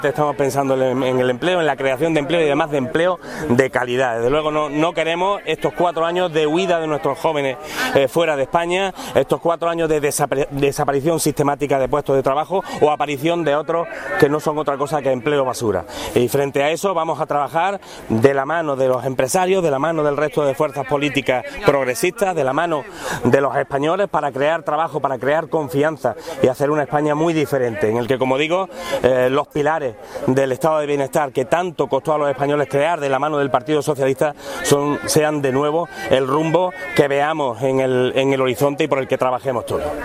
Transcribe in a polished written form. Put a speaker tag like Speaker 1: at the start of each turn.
Speaker 1: Estamos pensando en el empleo, en la creación de empleo y además de empleo de calidad. Desde luego no queremos estos 4 años de huida de nuestros jóvenes fuera de España, estos 4 años de desaparición sistemática de puestos de trabajo o aparición de otros que no son otra cosa que empleo basura. Y frente a eso vamos a trabajar de la mano de los empresarios, de la mano del resto de fuerzas políticas progresistas, de la mano de los españoles para crear trabajo, para crear confianza y hacer una España muy diferente, en el que, como digo, los pilares del estado de bienestar que tanto costó a los españoles crear de la mano del Partido Socialista sean de nuevo el rumbo que veamos en el horizonte y por el que trabajemos todos.